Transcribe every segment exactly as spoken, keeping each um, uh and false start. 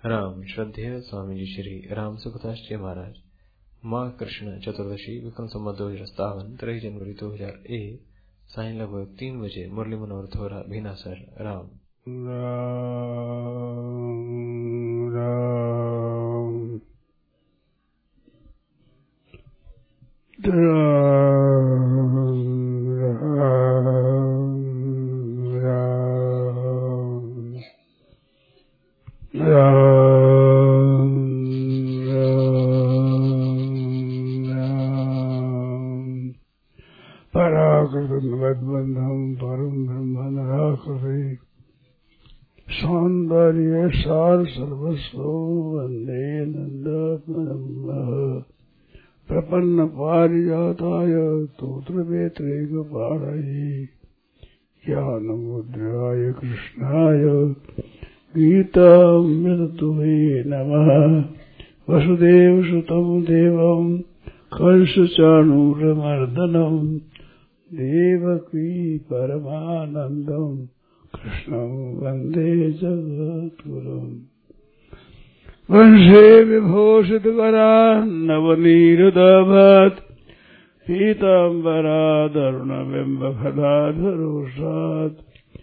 राम श्रद्धेय स्वामी जी श्री राम सुखदास जी महाराज माँ कृष्ण चतुर्दशी विक्रम संवत दो हजार सत्तावन तेईस जनवरी दो हजार एक सायं लगभग तीन बजे मुरली मनोहर थोरा भीनासर राम राम राम पराकृतमद्बन्धं परं ब्रह्म नराकृते सौन्दर्य सार सर्वस्व वन्दे नन्दात्मनः प्रपन्न पारिजाताय स्तोत्रवेत्रैकपाणये ज्ञानमुद्राय कृष्णाय गीतामृततुवे नमः। वसुदेवसुतं देवं कंसचाणूरमर्दनं देवकी परमानन्दं कृष्णं वन्दे जगद्गुरुम्। वंशे विभूषितकरा नवनीरुदाभात् पीताम्बरादरुणबिम्बफलाधरोषात्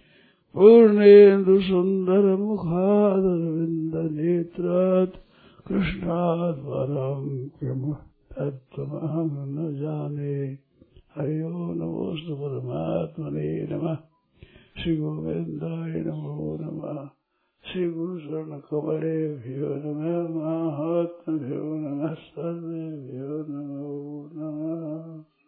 पूर्णेन्दुसुन्दरमुखादरविन्दनेत्रात् कृष्णात् परं किं तत्त्वमहं न जाने। हरि ओं नमोस्तु परमात्मने नमः। श्री गोविन्दाय नमो नमः। श्री गुरु शरण कमलेभ्यो नमः। महात्मभ्यो नमः। सर्वेभ्यो नमो नमः।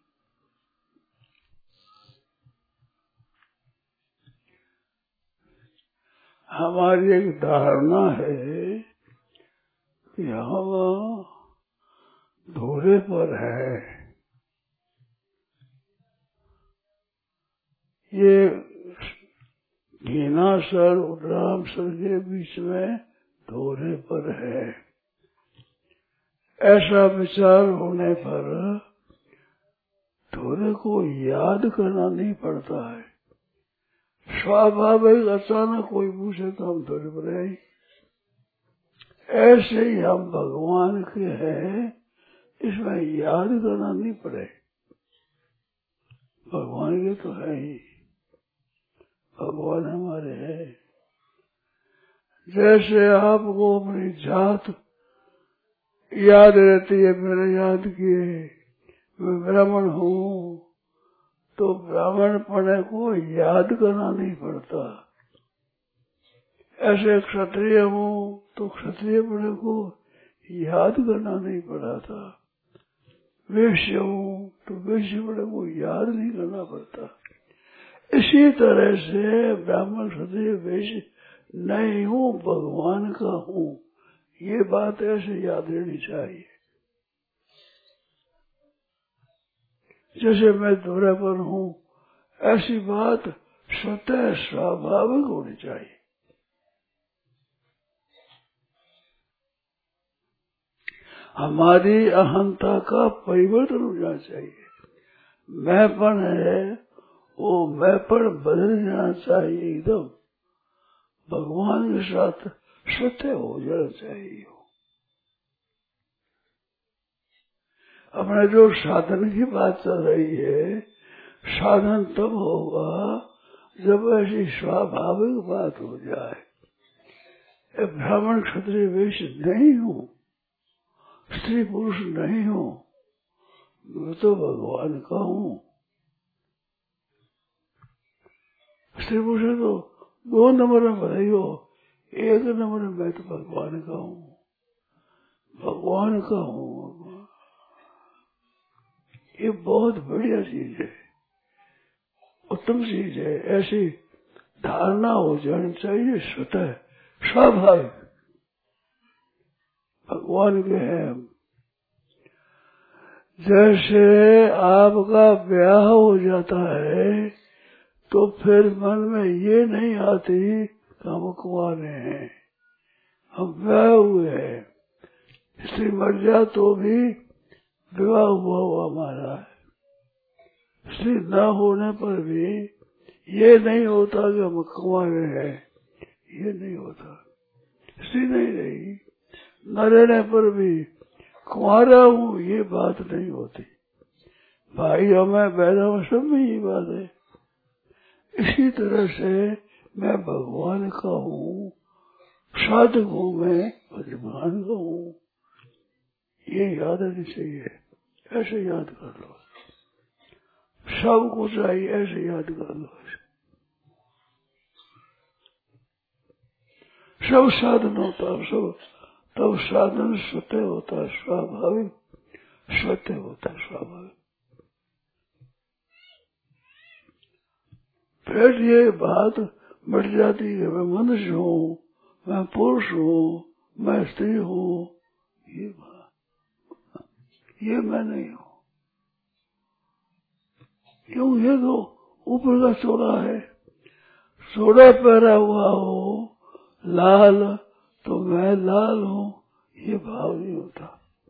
हमारी एक धारणा है कि हम धोरे पर है। ये भीनासर और रामसर के बीच में धोरे पर है। ऐसा विचार होने पर धोरे को याद करना नहीं पड़ता है। स्वाभाविक अचानक कोई पूछे तो हम धोरे पर है। ऐसे ही हम भगवान के हैं, इसमें याद करना नहीं पड़े। भगवान के तो है ही, भगवान हमारे हैं। जैसे आपको अपनी जात याद रहती है, मैंने याद किए मैं ब्राह्मण हूँ, तो ब्राह्मण पने को याद करना नहीं पड़ता। ऐसे क्षत्रिय हूँ तो क्षत्रिय पने को याद करना नहीं पड़ा था। वैश्य हूँ तो वैश्य पने को याद नहीं करना पड़ता। इसी तरह से ब्राह्मण क्षत्रिय वैश्य नहीं हूँ, भगवान का हूँ, ये बात ऐसे याद रहनी चाहिए। जैसे मैं दौरे पर हूँ, ऐसी बात स्वतः स्वाभाविक होनी चाहिए। हमारी अहंता का परिवर्तन हो जाना चाहिए। मैंपन है वो मैंपन बदल जाना चाहिए। एकदम भगवान के साथ स्वतः हो जाना चाहिए। अपने जो साधन की बात चल रही है, साधन तब होगा जब ऐसी स्वाभाविक बात हो जाए। ब्राह्मण क्षत्रिय वैश्य नहीं हूँ, स्त्री पुरुष नहीं हूँ, मैं तो भगवान का हूँ। स्त्री पुरुष तो दो नंबर में भले हो, एक नंबर में मैं तो भगवान का हूँ, भगवान का हूँ। ये बहुत बढ़िया चीज है, उत्तम चीज है। ऐसी धारणा हो जानी चाहिए स्वतः स्वाभाविक। भगवान के हैं। जैसे आपका ब्याह हो जाता है तो फिर मन में ये नहीं आती कि हम कुंवारे हैं, हम ब्याह हुए हैं। स्त्री मर जाए तो भी विवाह हुआ हुआ हमारा है। स्त्री न होने पर भी ये नहीं होता कि हम कुंवारे हैं, ये नहीं होता। स्त्री नहीं रही, न रहने पर भी कुंवारा हूँ ये बात नहीं होती। भाइयों में बहनों में सब में ये बात है। इसी तरह से मैं भगवान का हूँ, साधक हूँ, मैं भगवान का हूँ, ये याद रखनी चाहिए। ऐसे याद कर लो, सबको चाहिए ऐसे याद कर लो। सब साधन होता है, सब तब साधन सत्य होता है, स्वाभाविक सत्य होता है, स्वाभाविक। फिर ये बात बढ़ जाती है, मैं मनुष्य हूँ, मैं पुरुष हूँ, मैं स्त्री हूँ, ये बात, ये मैं नहीं हूँ। क्यों? ये तो ऊपर का चोला है, सोडा पहरा हुआ हो लाल तो मैं लाल हूँ, ये भाव नहीं होता।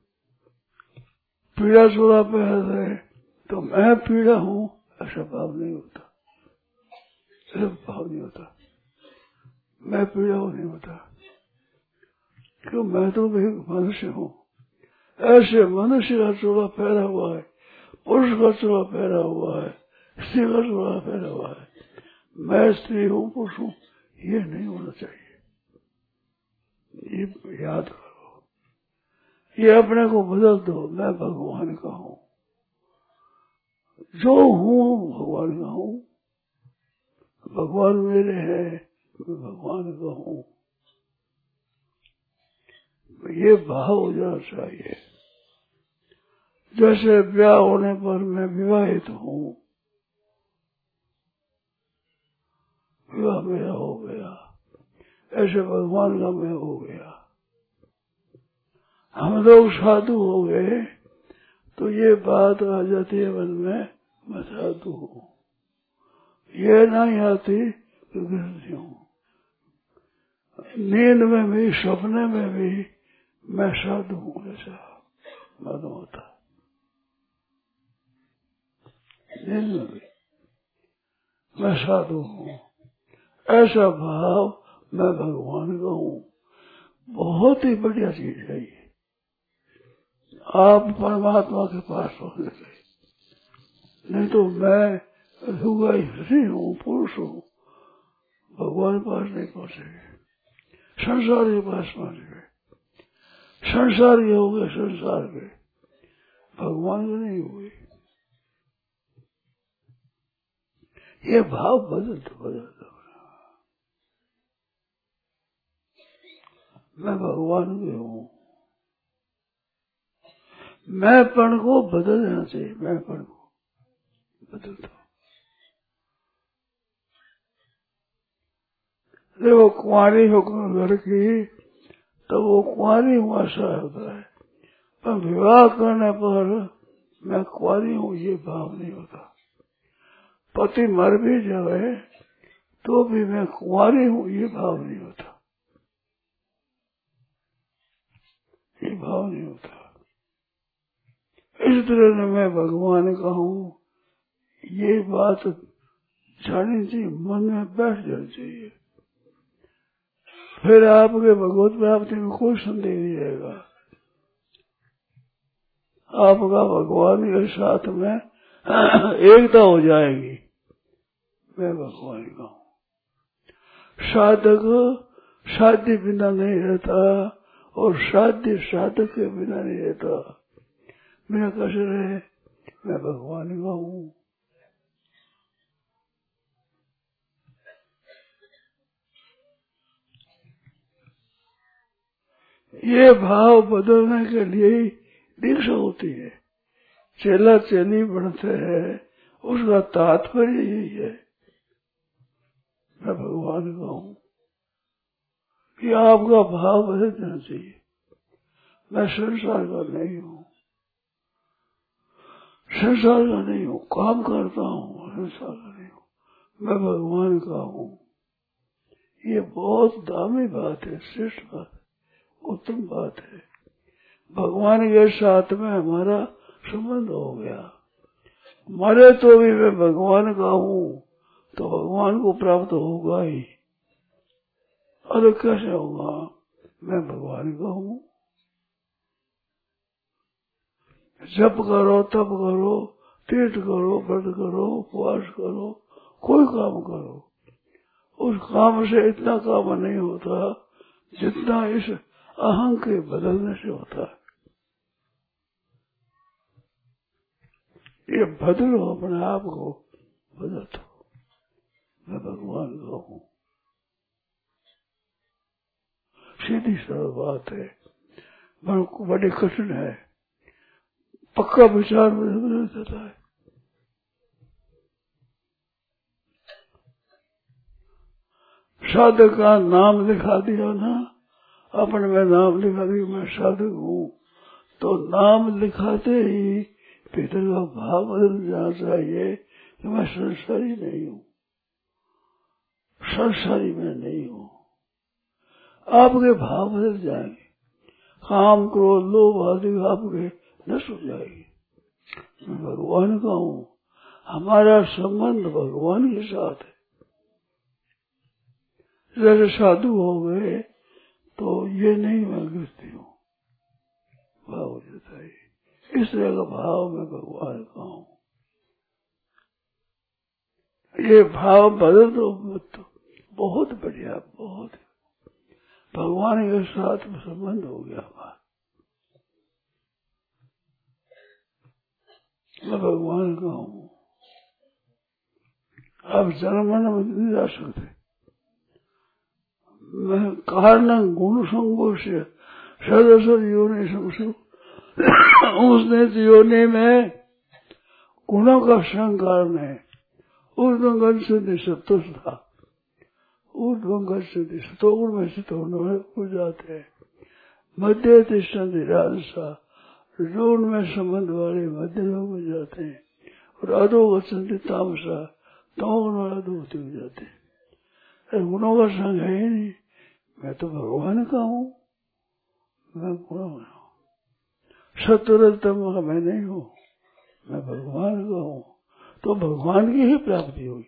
पीड़ा चोला पहन रहे तो मैं पीड़ा हूँ, ऐसा भाव नहीं होता, ऐसा भाव नहीं होता। मैं पीड़ा हूँ नहीं होता, क्यों? मैं तो भी मनुष्य हूँ। ऐसे मनुष्य का चोला पहना हुआ है, पुरुष का चोला पहना हुआ है, स्त्री का चोला पहना हुआ है, मैं स्त्री हूँ पुरुष हूँ, ये नहीं होना चाहिए। ये याद करो, ये अपने को बदल दो। मैं भगवान का हूँ, जो हूँ भगवान का हूँ, भगवान मेरे हैं, मैं भगवान का हूँ, ये भाव हो जाना चाहिए। जैसे ब्याह होने पर मैं विवाहित हूँ, विवाह मेरा हो गया, ऐसे भगवान का मैं हो गया। हम लोग साधु हो गए तो ये बात आ जाती है मन में, मैं साधु हूँ। ये नहीं आती तो गृहस्थी हूँ। नींद में भी, सपने में भी मैं साधु हूँ, ऐसा मालूम होता। नींद में भी मैं साधु हूँ, ऐसा भाव मैं भगवान का हूँ। बहुत ही बढ़िया चीज है ये। आप परमात्मा के पास पहुंच गए। नहीं तो मैं हुआ स्त्री हूँ, पुरुष हूँ, भगवान के पास नहीं पहुंचेंगे, संसार के पास पहुंच गए। संसार के हो गए, संसार के, भगवान के नहीं हुए। ये भाव बदल दो, बदल दो। मैं भगवान के हूँ। मैंपन को बदल देना चाहिए, मैंपन को बदल दो। देखो कुंवारी होकर घर की तो वो कुंवारी हूँ ऐसा होता है, पर विवाह करने पर मैं कुंवारी हूँ ये भाव नहीं होता। पति मर भी जाए तो भी मैं कुंवारी हूँ ये भाव नहीं होता, ये भाव नहीं होता। इस तरह से मैं भगवान का हूँ, ये बात जानी चाहिए, मन में बैठ जानी चाहिए। फिर आपके भगवत प्राप्ति में कोई संदेह नहीं रहेगा। आपका भगवान के साथ में एकता हो जाएगी। मैं भगवान का हूँ। साधक साध्य बिना नहीं रहता और साध्य साधक के बिना नहीं रहता। बिना कैसे रहे? मैं भगवान का हूँ। ये भाव बदलने के लिए ही दीक्षा होती है। चेला चेली बनते हैं, उसका तात्पर्य यही है, मैं भगवान का हूँ। कि आपका भाव बदल जाना चाहिए। मैं संसार का नहीं हूँ, संसार का नहीं हूँ, काम करता हूँ, संसार का नहीं हूँ, मैं भगवान का हूँ। ये बहुत दामी बात है, श्रेष्ठ बात है, उत्तम बात है। भगवान के साथ में हमारा संबंध हो गया। मरे तो भी मैं भगवान का हूँ, तो भगवान को प्राप्त होगा ही। अलग कैसे होगा? मैं भगवान का हूँ। जप करो, तप करो, तीर्थ करो, व्रत करो, उपवास करो, कोई काम करो, उस काम से इतना काम नहीं होता जितना इस अहं के बदलने से होता है। ये बदलो, अपने आप को बदल दो। मैं भगवान का हूँ। सीधी सरल बात है, बड़ी कठिन है। पक्का विचार बदल जाता है। साधक का नाम लिखा दिया ना, अपने में नाम लिखा दिया मैं साधक हूँ, तो नाम लिखाते ही भीतर का भाव बदल जाना चाहिए कि मैं संसारी नहीं हूँ, संसारी मैं नहीं हूँ। आपके भाव बदल जाएंगे, काम क्रोध लोभ आदि आपके नष्ट हो जाएगी। मैं भगवान का हूँ, हमारा संबंध भगवान के साथ है। जैसे साधु हो गए तो ये नहीं मैं गिरती हूँ, भाव हो जाता है। इस तरह का भाव मैं भगवान का हूँ, ये भाव बदल दो तो बहुत बढ़िया, बहुत भगवान के साथ संबंध हो गया हमारा। मैं भगवान का हूँ। आप जन्म नहीं जा सकते। मैं कारण गुण संगो से सदस्य योनि समझो, उसने योनि में गुणों का संग कारण है। ऊर्ध्वगन से निसत्व था, ऊर्ध्वगन से निसतोगुण में स्थित होने हो जाते हैं। मध्य तिष्ठन्ति राजसा, जोन में संबंध वाले मध्य लोग हो जाते हैं, और अधोगच्छन्ति तामसा, तमोगुण वाला धोती हो जाते हैं। गुणों का संग है ही नहीं। मैं तो भगवान का हूँ, मैं गुणों में हूँ। सत्वरतम का मैं नहीं हूँ, मैं भगवान का हूँ। तो भगवान की ही प्राप्ति होगी।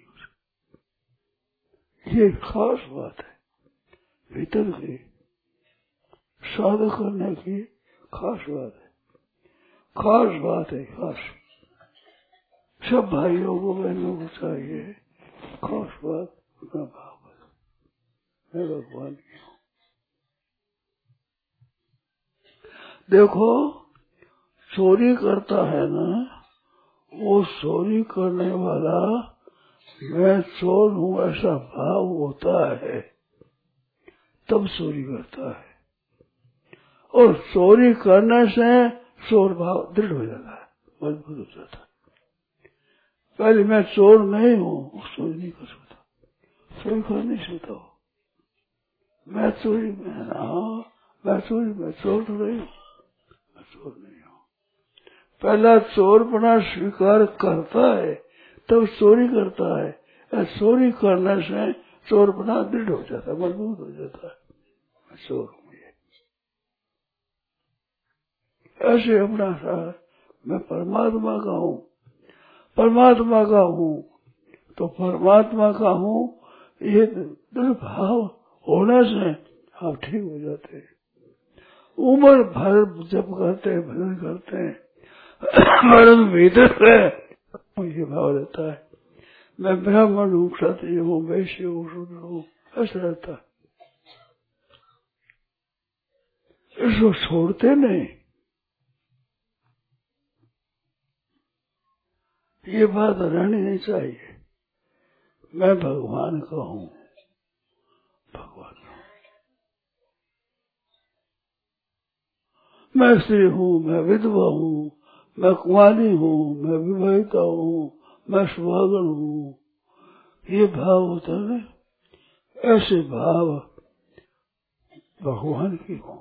ये खास बात है, भीतर की साधक करने की खास बात है, खास बात है, खास। सब भाइयों को बहनों को चाहिए खास बात, अपना भाव मैं भगवान की हूँ। देखो, चोरी करता है ना, वो चोरी करने वाला मैं चोर हूँ ऐसा भाव होता है, तब चोरी करता है। और चोरी करने से चोर भाव दृढ़ हो जाता है, मजबूत हो जाता है। पहले मैं चोर नहीं हूँ, चोरी नहीं कर सकता, चोरी कर नहीं सकता हूँ। मैं चोरी में हाँ, मैं चोरी में चोर तो नहीं हूँ, मैं चोर नहीं हूँ। पहला चोर बना स्वीकार करता है तब चोरी करता है। चोरी करने से चोर बना दृढ़ हो जाता है, मजबूत हो जाता है, मैं चोर हूँ। ये ऐसे अपना सा मैं परमात्मा का हूँ, परमात्मा का हूँ, तो परमात्मा का हूँ ये दृढ़ भाव होने से आप ठीक हो जाते हैं। उम्र भर जब करते हैं, भजन करते हैं, मरण भीतर है ये भाव रहता है, मैं ब्राह्मण हूँ, क्षत्रिय हूँ, वैश्य हूँ, शूद्र हूँ, ऐसा रहता है। इसको छोड़ते नहीं। ये बात रहनी नहीं चाहिए। मैं भगवान का हूँ, भगवान का हूँ। मैं स्त्री हूँ, मैं विधवा हूँ, मैं कुंवारी हूँ, मैं विवाहिता हूँ, मैं सुहागन हूँ, ये भाव होता है। ऐसे भाव भगवान की हूँ।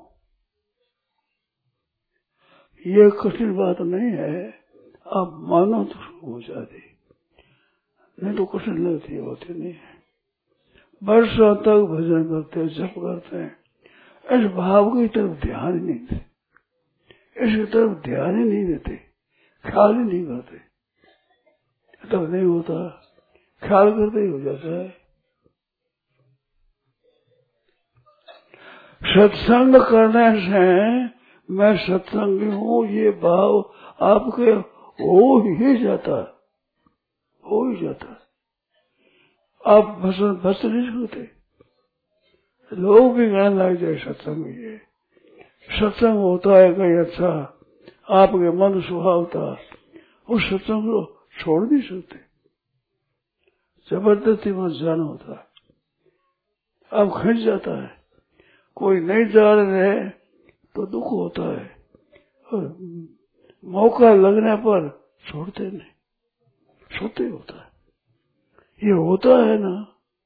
ये कठिन बात नहीं है, आप मानो तो हो जाती, नहीं तो कठिन लगती होती नहीं है। वर्षों तक भजन करते, जप करते हैं, इस भाव की तरफ ध्यान ही नहीं देते, इसकी तरफ ध्यान ही नहीं देते, ख्याल ही नहीं करते, तब नहीं होता। ख्याल करते ही हो जाता है। सत्संग करने से मैं सत्संगी हूँ ये भाव आपके हो ही जाता है, हो ही जाता है। आप बस बस नहीं सकते। लोग भी कहने लग जाए सत्संग ये सत्संग होता है कहीं अच्छा आपके मन स्वभाव था, उस सत्संग को छोड़ नहीं सकते, जबरदस्ती वहां जाना होता है। अब खिंच जाता है, कोई नहीं जा रहे तो दुख होता है और मौका लगने पर छोड़ते नहीं, छोड़ते होता है। ये होता है ना,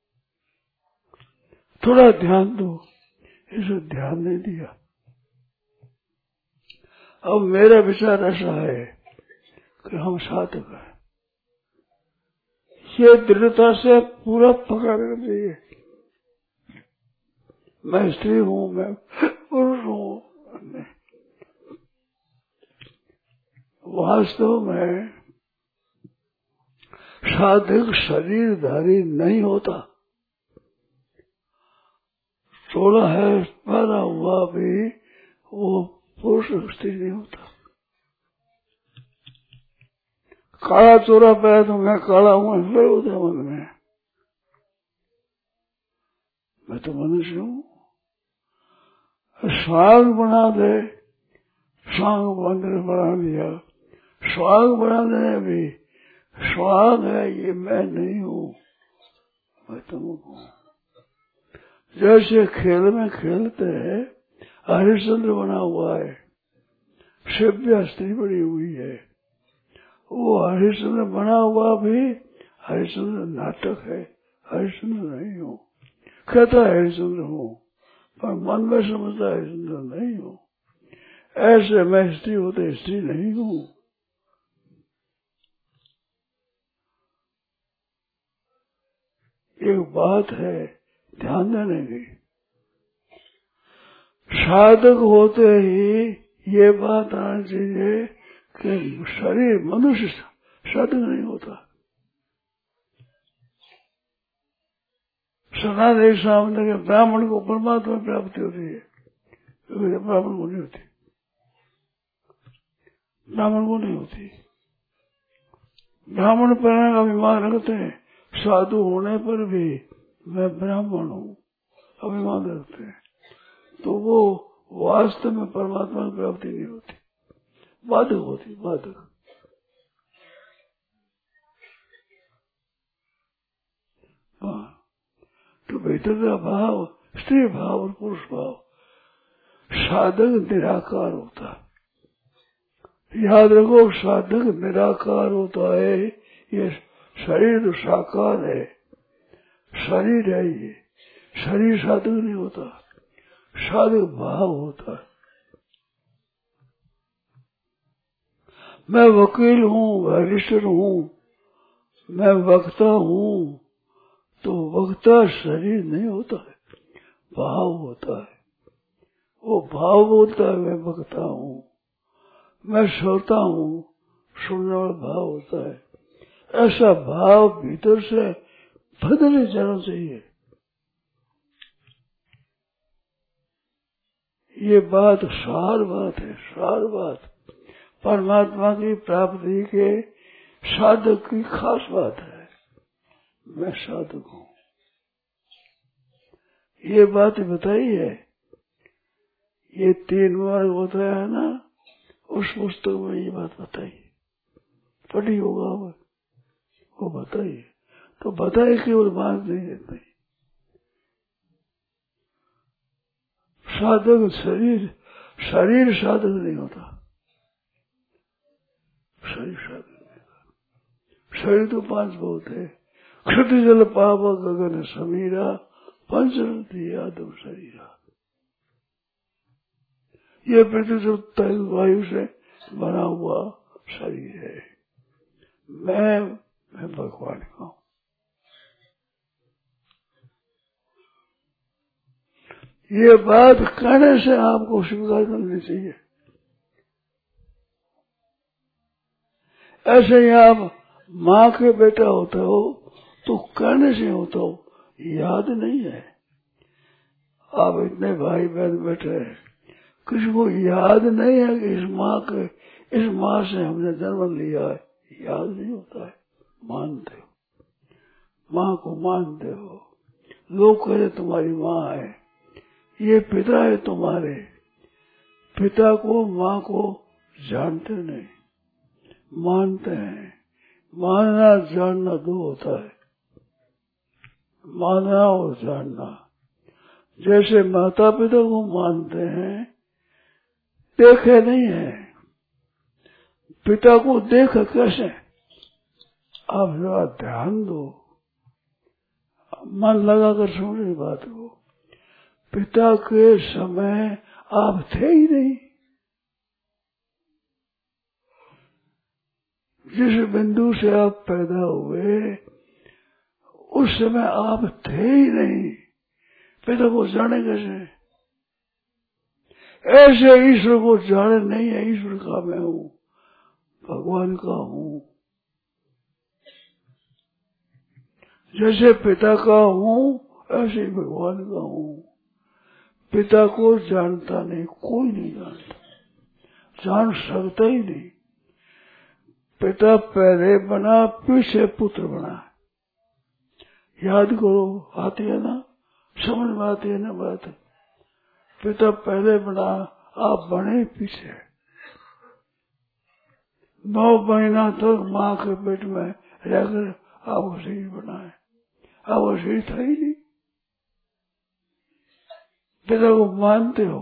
थोड़ा ध्यान दो, इसे ध्यान नहीं दिया। अब मेरा विचार ऐसा है कि हम साधक हैं, ये दृढ़ता से पूरा पकड़ना चाहिए। मैं स्त्री हूँ, मैं पुरुष हूँ, वास्तव में साधक शरीरधारी नहीं होता। थोड़ा है पैदा हुआ भी वो पुरुष स्त्री नहीं होता। काला चोरा पाया तो मैं काला हूँ फिर होता मन में, मैं तो मनुष्य हूँ। स्वांग बना दे, स्वांग मंदिर बना दिया, स्वांग बनाने में भी स्वांग है ये मैं नहीं हूँ, मैं तुम हूँ। जैसे खेल में खेलते हैं, हरिश्चंद्र बना हुआ है, शिव्या स्त्री बनी हुई है, वो हरिश्चंद्र बना हुआ भी हरिश्चंद्र नाटक है, हरिश्चंद्र नहीं हूँ। कहता है हरिश्चंद्र हूँ पर मन में समझता है हरिश्चंद्र नहीं हूँ। ऐसे मैं स्त्री होते स्त्री नहीं हूँ। एक बात है ध्यान देने की, साधक होते ही ये बात आनी चाहिए कि शरीर मनुष्य साधक नहीं होता। सनातन सामने के ब्राह्मण को परमात्मा प्राप्ति होती है, ब्राह्मण को नहीं होती, ब्राह्मण को नहीं होती। ब्राह्मण पर अभिमान रखते हैं, साधु होने पर भी मैं ब्राह्मण हूँ अभिमान रखते हैं, तो वो वास्तव में परमात्मा की प्राप्ति नहीं होती, बाधक होती, बाधक। हाँ, तो भीतर का भाव स्त्री भाव और पुरुष भाव, साधक निराकार होता है। याद रखो साधक निराकार होता है, ये शरीर तो साकार है, शरीर है ये, शरीर साधक नहीं होता, साधक भाव होता है। मैं वकील हूँ, बैरिस्टर हूँ, मैं वक्ता हूँ, तो वक्ता शरीर नहीं होता है, भाव होता है। वो भाव होता है मैं वक्ता हूँ, मैं श्रोता हूँ, सुनने वाला भाव होता है। ऐसा भाव भीतर से बदले जाना चाहिए। ये बात सार बात है, सार बात परमात्मा की प्राप्ति के साधक की खास बात है। मैं साधक हूँ, ये बात बताई है, ये तीन बार बताया है ना, उस पुस्तक में ये बात बताई, पढ़ी होगा वो, वो बताई, तो बताए केवल बात नहीं देते। साधक शरीर, शरीर साधक नहीं होता, शरीर साधक नहीं होता। शरीर तो पांच बहुत है, क्षति जल पाप गगन समीरा पंचरती यादव शरीरा। ये पृथ्वी वायु से बना हुआ शरीर है। मैं मैं भगवान का हूँ। ये बात कहने से आपको स्वीकार करनी चाहिए। ऐसे ही आप माँ के बेटा होते हो तो कहने से होता हो, याद नहीं है। आप इतने भाई बहन बैठे हैं, किसी को याद नहीं है कि इस माँ के इस माँ से हमने जन्म लिया है, याद नहीं होता है। मानते हो, माँ को मानते हो, लोग कहते तुम्हारी माँ है, ये पिता है तुम्हारे, पिता को माँ को जानते नहीं, मानते हैं। मानना जानना दो होता है, मानना और जानना। जैसे माता पिता को मानते हैं, देखे नहीं है, पिता को देख कैसे, आप जरा ध्यान दो, मन लगाकर सुनिए बात को। पिता के समय आप थे ही नहीं, जिस बिंदु से आप पैदा हुए उस समय आप थे ही नहीं, पिता को जाने कैसे? ऐसे ईश्वर को जाने नहीं है, ईश्वर का मैं हूँ, भगवान का हूँ। जैसे पिता का हूँ ऐसे ही भगवान का हूँ। पिता को जानता नहीं, कोई नहीं जानता, जान सकता ही नहीं। पिता पहले बना, पीछे पुत्र बना, याद करो, आती है ना, समझ में आती है ना बात। पिता पहले बना, आप बने पीछे। नौ महीना तक माँ के पेट में रहकर आपको शरीर बनाए, आपको शरीर था ही नहीं। पिता को मानते हो,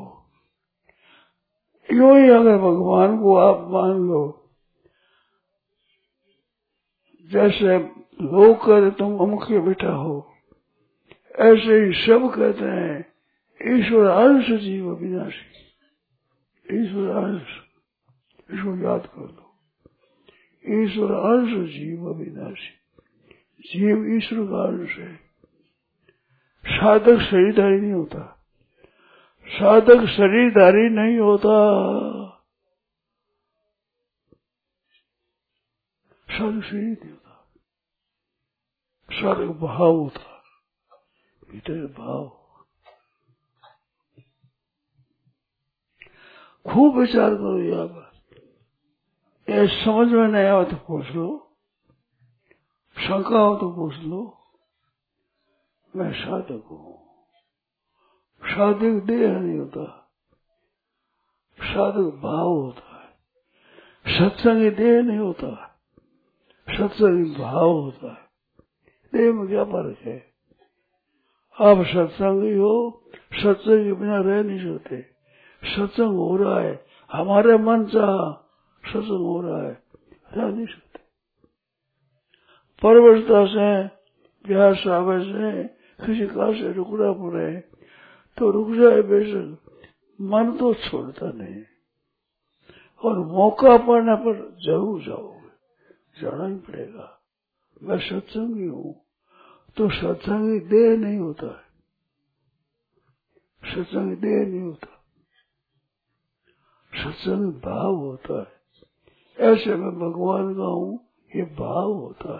यूं ही अगर भगवान को आप मान लो, जैसे लोग कहते तुम अमुक के बेटा हो, ऐसे ही सब कहते हैं ईश्वर अंश जीव विनाशी। ईश्वर अंश, इसको याद कर लो, ईश्वर अंश जीव विनाशी। जीव ईश्वर का अंश है। साधक शरीरधारी नहीं होता, साधक शरीरधारी नहीं होता, साधक शरीर नहीं होता, साधक भाव होता, भीतर भाव। खूब विचार करो यहाँ पर, ये समझ में नहीं आया तो पूछ लो, शंका हो तो पूछ लो। मैं साधक हूँ, साधक देह नहीं होता, साधक भाव होता है। सत्संगी देह नहीं होता, सत्संगी भाव होता है। देह में क्या फर्क है? आप सत्संगी हो, सत्संग के बिना रह नहीं सकते। सत्संग हो रहा है, हमारे मन चाह सत्संग हो रहा है, रह नहीं सकते। परवशता से, प्यार सावर से किसी का से रुकना पड़े तो रुक जाए बेशक, मन तो छोड़ता नहीं। और मौका पड़ने पर जरूर जाओगे, जाना ही पड़ेगा। मैं सत्संगी हूँ तो सत्संगी देह नहीं होता है, सत्संगी देह नहीं होता, सत्संगी भाव होता है। ऐसे मैं भगवान का हूँ, ये भाव होता है।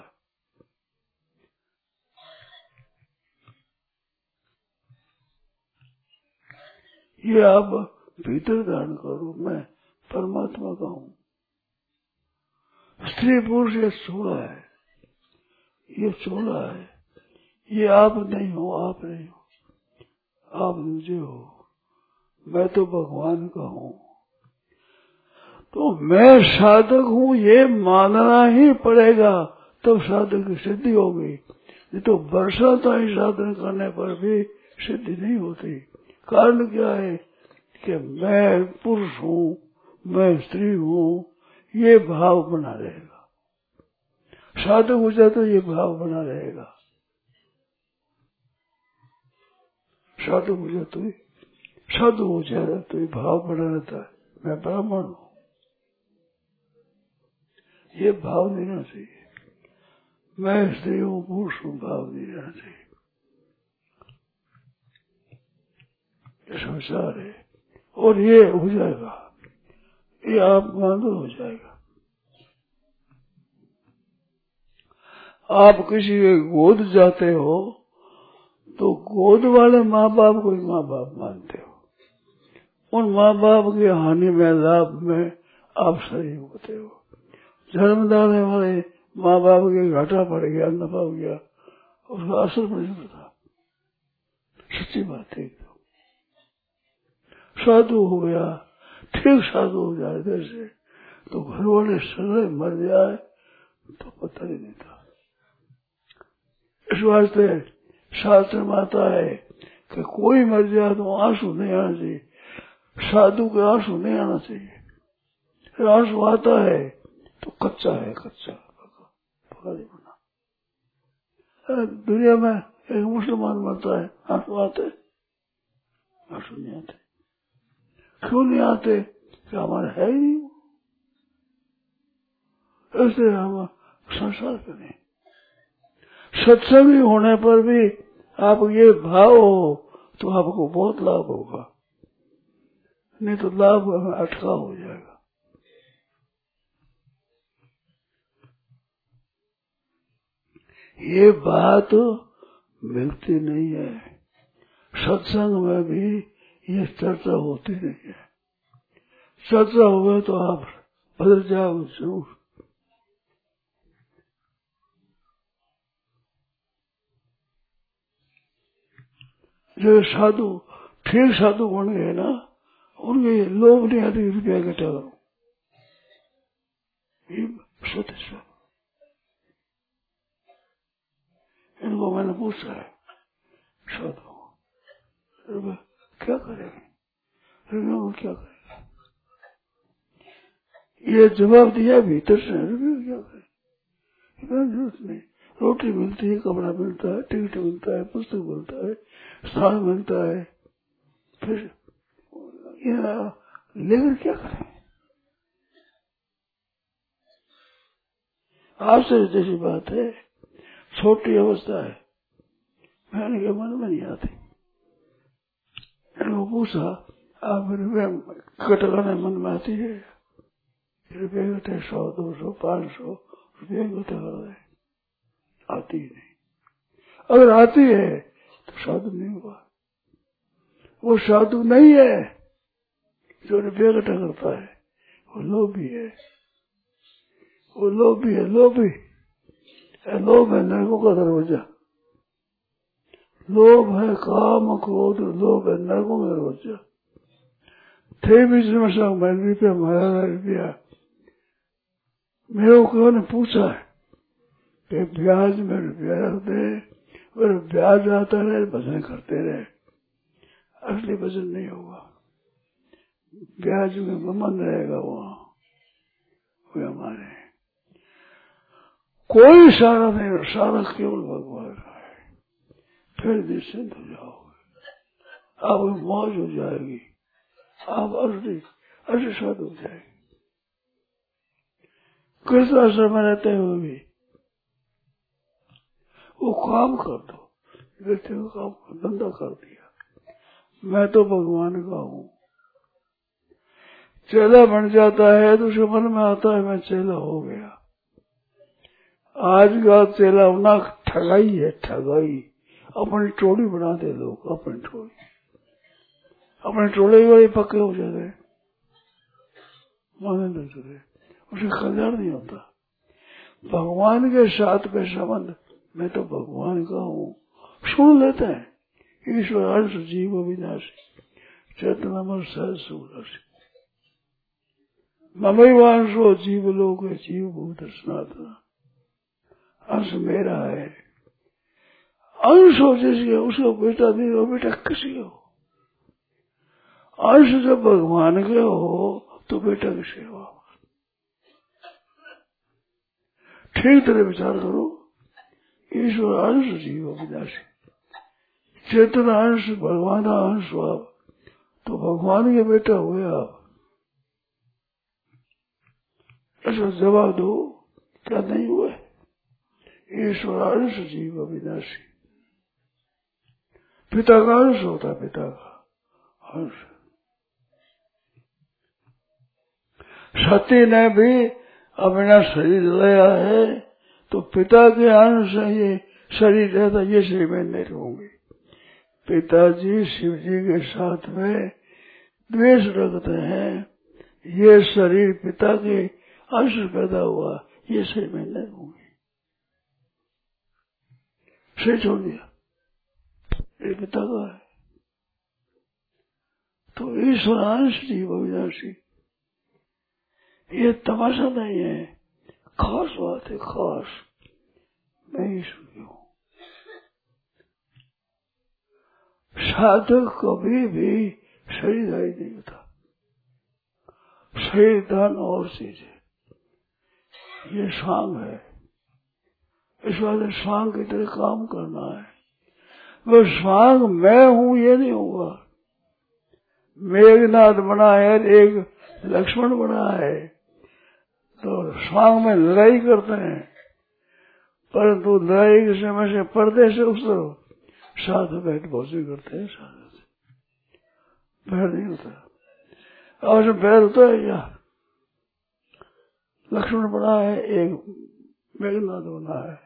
ये आप भीतर धारण करो, मैं परमात्मा का हूँ। स्त्री पुरुष ये चोला है, ये चोला है, ये आप नहीं हो, आप नहीं हो, आप मुझे हो, मैं तो भगवान का हूँ। तो मैं साधक हूँ ये मानना ही पड़ेगा, तो साधक की सिद्धि होगी। नहीं तो वर्षा ही साधन करने पर भी सिद्धि नहीं होती। कारण क्या है कि मैं पुरुष हूँ, मैं स्त्री हूँ, ये भाव बना रहेगा। साधक हो जाए तो ये भाव बना रहेगा, साधु हो जाए तो साधु हो जाए तो ये भाव बना रहता है, मैं ब्राह्मण हूँ, ये भाव नहीं रहना चाहिए। मैं स्त्री हूँ, पुरुष हूँ, भाव नहीं रहना चाहिए। ये संसार है और ये हो जाएगा, ये आप मानो हो जाएगा। आप किसी के गोद जाते हो तो गोद वाले माँ बाप को ही माँ बाप मानते हो, उन माँ बाप की हानि में लाभ में आप सही होते हो। जन्म डालने वाले माँ बाप के घाटा पड़ गया, नफा हो गया, उसका असर नहीं पड़ता। सच्ची बात है। साधु हो गया, ठीक साधु हो जाए जैसे, तो घर वाले सगळे मर जाए तो पता ही नहीं था। इस वास्ते शास्त्र में आता है कि कोई मर जाए तो आंसू नहीं आना चाहिए, साधु के आंसू नहीं आना चाहिए। आंसू आता है तो कच्चा है, कच्चा पका नहीं बना। दुनिया में एक मुसलमान मरता है, आंसू आते, आंसू नहीं आते। क्यों नहीं आते? कि हमारा है ही नहीं। ऐसे हम संसार करें। सत्संगी होने पर भी आप ये भाव हो तो आपको बहुत लाभ होगा, नहीं तो लाभ अटका हो जाएगा। ये बात मिलती नहीं है, सत्संग में भी ये चर्चा होती नहीं है। चर्चा हुए तो आप बदल जाओ जरूर। जो साधु ठीक साधु बन गए ना, उनके लोभ नहीं आती रुपया इकट्ठा करो, ये सत्य है। इनको मैंने पूछा है, साधु क्या करेंगे, रुपया को क्या करेंगे? ये जवाब दिया भीतर से, रुपया क्या करें, इतना जरूरत नहीं। रोटी मिलती है, कपड़ा मिलता है, टिकट मिलता है, पुस्तक मिलता है, स्थान मिलता है, फिर लेकर क्या करें? आपसे जैसी बात है, छोटी अवस्था है, मैंने के मन में नहीं आती। मैंने पूछा, आप रुपये कटकाने मन में आती है? रुपये घटे सौ दो सौ पांच सौ रुपये घटे कर रहे, आती ही नहीं। अगर आती है तो साधु नहीं हुआ। वो साधु नहीं है जो रुपये इकट्ठा करता है, वो लोभी है, वो लोभी है, लोभी लोभ है नरकों का दरवाजा, लोभ है काम क्रोध, लोभ है नरकों का दरवाजा। थे बीच में सब मैंने रुपया मारा रुपया, मेरे को ने पूछा है कि ब्याज में रुपया रख दे, और ब्याज आता रहे, भजन करते रहे, असली भजन नहीं होगा। ब्याज में मन रहेगा वहां, वो हमारे कोई सारा नहीं, सारा केवल भगवान का है। फिर निश्चिंत हो जाओगे, आप मौज हो जाएगी, आप असली असली साधु हो जाएगी। कृष्ण आश्रम में रहते हुए भी वो काम कर दो, व्यक्ति को काम कर, धंधा कर दिया, मैं तो भगवान का हूँ। चेला बन जाता है तो उसके मन में आता है मैं चेला हो गया। आज का चेला होना ठगाई है, ठगाई। अपनी टोली बनाते लोग, अपनी टोली, अपने टोले वाले पक्के हो जाते, माने लगते, उसे कल्याण नहीं होता। भगवान के साथ में संबंध, मैं तो भगवान का हूँ, सुन लेते हैं। ईश्वर अंश जीव विनाशी चेतनामय सहज सुराशी, ममैवांशो जीव लोक जीव भूत सनातन। अंश मेरा है, अंश हो जिसके उसको बेटा दे दो, बेटा किसी हो। अंश जब भगवान के हो तो बेटा किसी हो। ठीक तरह विचार करो, ईश्वर अंश जीव विनाशी, चेतना अंश भगवान अंश हो आप, तो भगवान के बेटा हुए आप। ऐसा जवाब दो, क्या नहीं हुए? ईश्वर अंश जीव विनाशी, पिता का अंश होता, पिता का अंश। सती ने भी अपना शरीर लाया है तो पिता के अंश से ये शरीर रहता, ये शरीर में नहीं रहूंगी, पिताजी शिव जी के साथ में द्वेष रखते हैं, ये शरीर पिता के अंश पैदा हुआ, ये शरीर में नहीं होंगे, से छोड़ दिया, ये पिता का है। तो ईश्वरांश जीव अविनाशी, ये तमाशा नहीं है, खास बात है, खास। मैं ईश्वर हूँ। साधक कभी भी शरीरधारी नहीं होता, शरीर दान और चीज है, ये स्वांग है। इस वाले स्वांग की तरह काम करना है। वो स्वांग मैं हूँ ये नहीं होगा। मेघनाथ बना है, एक लक्ष्मण बना है, तो स्वांग में लड़ाई करते हैं, परंतु लड़ाई के समय से पर्दे से उस तरफ साथ बैठ भोजन करते हैं, साथ से पैर नहीं होता। और जब पैर होता है क्या, लक्ष्मण बना है, एक मेघनाथ बना है।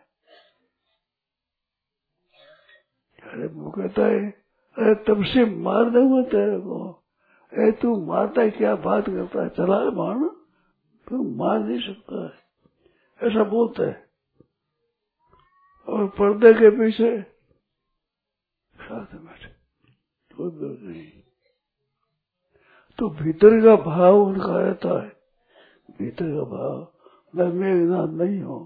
अरे वो कहता है, अरे तब से मार दूंगा तेरे को, अरे तू मारता है, क्या बात करता है, चला है मारना, तू मार नहीं सकता है, ऐसा बोलता है। और पर्दे के पीछे साथ में कोई डर नहीं। तो भीतर का भाव उनका रहता है, भीतर का भाव, मैं मेघनाथ नहीं हूँ।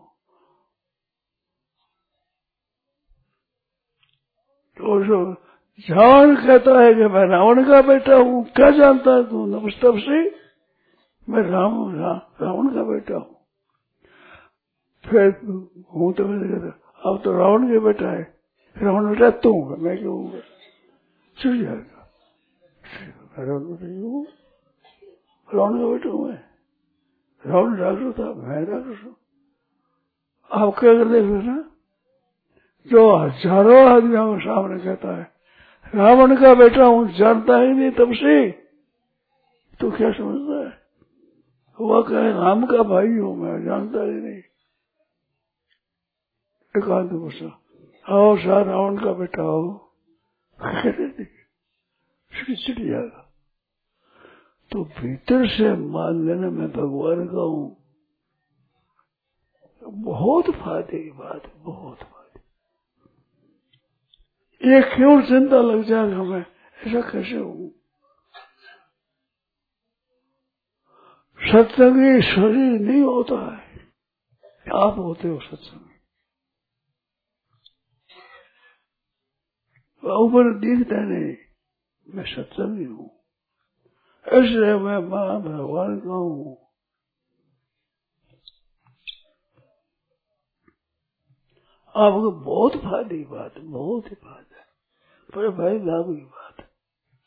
तो जो जान कहता है कि मैं रावण का बेटा हूँ, क्या जानता है तू नमस्तक से, मैं राम रा, रावण का बेटा हूँ। फिर हूँ तो कहता अब तो रावण का बेटा है, रावण बेटा तू हूँ, मैं क्यों हूँ, चल जाएगा, रावण बेटा हूँ, रावण का बेटा हूँ मैं, रावण राक्षस था, मैं राक्षस हूँ। आप क्या करते फिर ना, जो हजारों आदमियों के सामने कहता है रावण का बेटा हूँ, जानता ही नहीं तब से, तो क्या समझता है, वह कहे राम का भाई हूँ मैं, जानता ही नहीं। एकांत गुस्सा, आओ सा रावण का बेटा हो, चिट जाएगा। तो भीतर से मान लेना मैं भगवान का हूँ, बहुत फायदे की बात है, बहुत फायदे। ये क्यों चिंता लग जाएगा हमें, ऐसा कैसे हूँ। सत्संगी शरीर नहीं होता है, आप होते हो सत्संगी, ऊपर दिखता नहीं, मैं सत्संगी हूँ, इसलिए मैं मां भगवान का हूँ। आपको बहुत फायदे की बात है, बहुत ही फायदा है, पर भाई लाभ की बात है।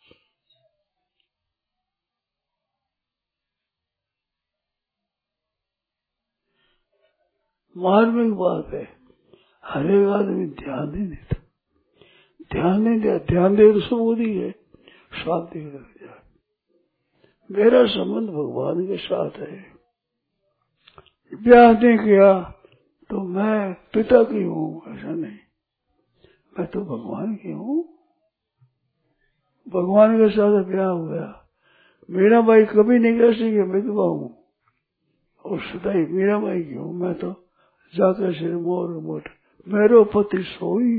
मार्मिक बात है, हर एक आदमी ध्यान नहीं देता, ध्यान नहीं दिया, ध्यान दे तो सुबुद्धि है, शांति लग जाए। मेरा संबंध भगवान के साथ है, ब्याह नहीं किया तो मैं पिता की हूँ, ऐसा नहीं, मैं तो भगवान की हूँ, भगवान के साथ ब्याह हो गया। मीरा बाई कभी नहीं कह सकी विधवा हूँ, और सदाई मीरा बाई की हूँ, मैं तो जाकर सिर मोर मोट, मेरो पति सोई,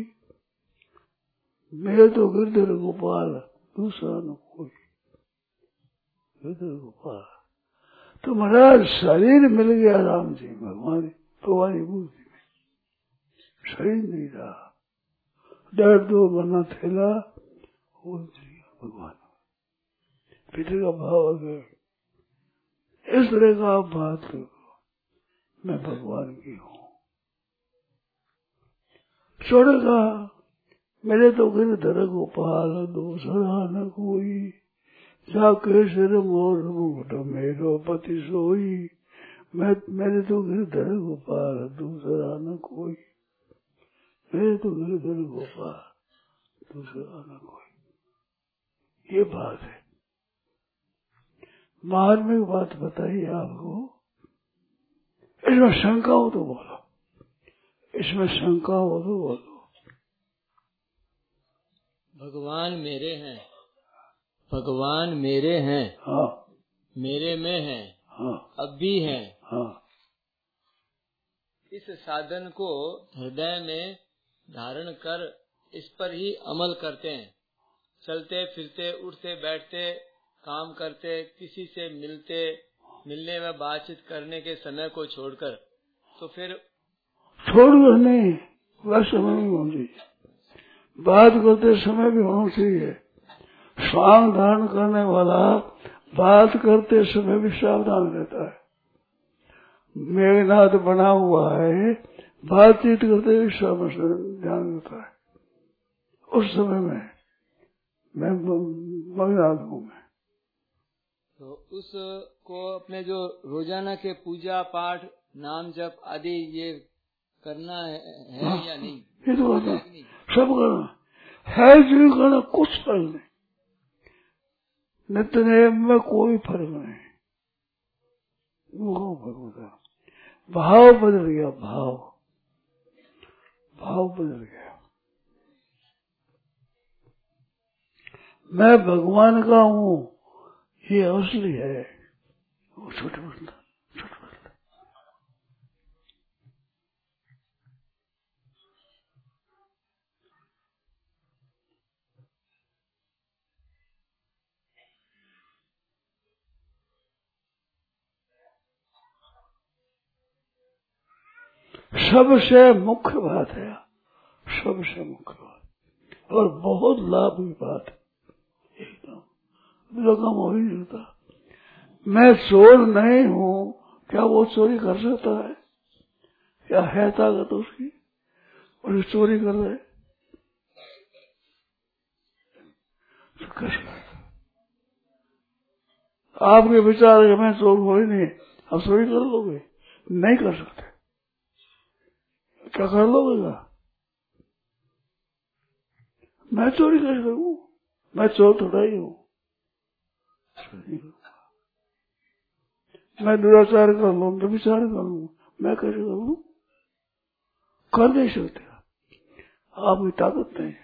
मेरे तो गिरधर गोपाल, दूसरा न कोई, गिरधर गोपाल। तो महाराज शरीर मिल गया राम जी, भगवान भगवानी मूर्ति में, शरीर नहीं रहा, डर दो बना थैला, वो भगवान पिता का भाव अगर इस तरह का आप बात करो, मैं भगवान की हूँ। छोड़ेगा मेरे तो गिरधर गोपाल, दूसरा न कोई, जाके सिर मोर मुकुट मेरो पति सोई, मैं मेरे तो गिरधर गोपाल, दूसरा न कोई, मेरे तो गिरधर गोपाल, दूसरा न कोई। ये बात है, मार्मिक बात बताइए आपको। इसमें शंका हो तो बोलो, इसमें शंका हो तो बोलो। भगवान मेरे हैं, भगवान मेरे हैं, हाँ मेरे में हैं, हाँ अब भी हैं। हाँ। इस साधन को हृदय में धारण कर इस पर ही अमल करते हैं। चलते फिरते, उठते बैठते, काम करते, किसी से मिलते मिलने व बातचीत करने के समय को छोड़कर, तो फिर छोड़कर नहीं, वह समय भी होना चाहिए, बात करते समय भी होना चाहिए। स्वांग धारण करने वाला बात करते समय भी सावधान रहता है। मेघनाथ बना हुआ है, बातचीत करते हुए ध्यान देता है। उस समय में मैं मेघनाथ हूँ। मैं तो उसको अपने जो रोजाना के पूजा पाठ, नाम जप आदि ये करना है, है हाँ, या नहीं? ये तो करना, सब करना है, जो करना कुछ फर्क नहीं, नित्यनेम में कोई फर्क नहीं। वो फर्क होता, भाव बदल गया, भाव भाव बदल गया। मैं भगवान का हूँ, ये असली है, वो छोटे बदला छोटे बदला। सबसे मुख्य बात है, सबसे मुख्य बात और बहुत लाभ की बात है, एकदम रकम हो ही नहीं होता। मैं चोर नहीं हूँ, क्या वो चोरी कर सकता है? क्या है ताकत उसकी और चोरी कर रहे? आपके विचार है मैं चोर हो ही नहीं, आप चोरी कर लोगे? नहीं कर सकते। क्या कर लोगे? मैं चोरी कर सकूं? मैं चोर थोड़ा ही हूँ। मैं दुराचार कर लूं, व्यभिचार कर लूं, मैं कैसे कर लूं? कर नहीं सकते, आपकी ताकत नहीं है।